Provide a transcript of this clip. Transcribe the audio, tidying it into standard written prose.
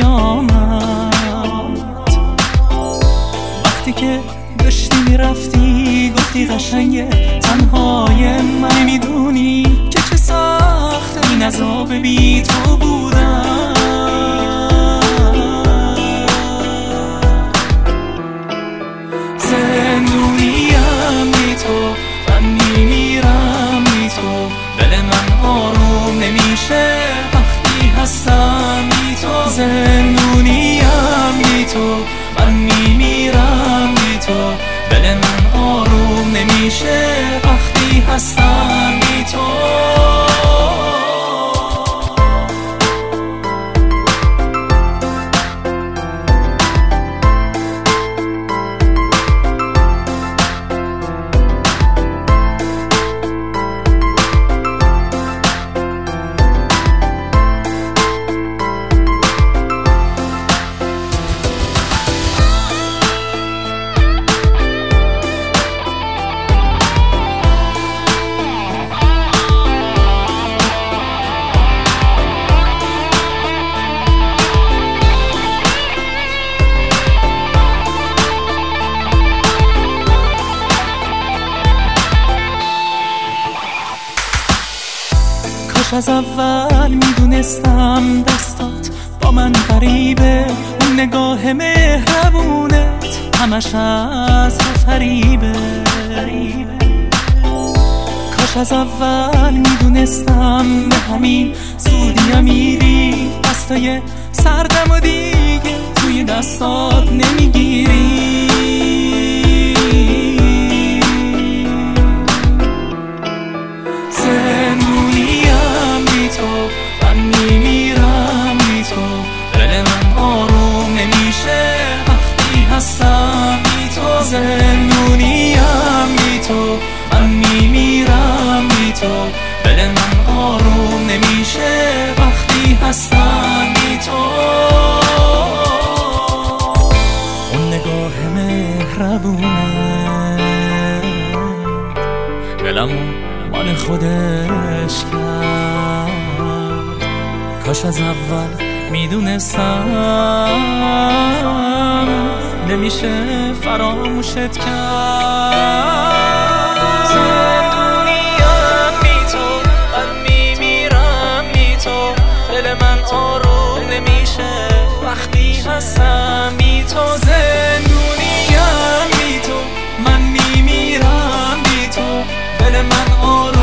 آمد. وقتی که داشتی میرفتی گفتی قشنگه تنهای من، میدونی که چه سخته این عذاب بی تو بودن. زندونیم بی تو، من میمیرم بی تو، دل من آروم نمیشه وقتی هستم بی تو. زندونیم بی تو، من میمیرم بی تو، دل من آروم نمیشه وقتی هستم بی تو. از اول میدونستم دستات با من غریبه، اون نگاه مهربونت همش از فریبه. کاش از اول میدونستم به همین زودی میری، دستای سردم و دیگه توی دستات نمیگیری. من میمیرم بی تو، دل من آروم نمیشه وقتی هستم بی تو. زندونیم بی تو، من میمیرم بی تو، دل من آروم نمیشه وقتی هستم بی تو. اون نگاه مهربونه دلم مال خودش کرد. کاش از اول میدونستم نمیشه فراموشت کرد. زندونیم بی تو، من میمیرم بی تو، دل من آروم نمیشه وقتی هستم بی تو. زندونیم بی تو، من میمیرم بی تو، دل من آروم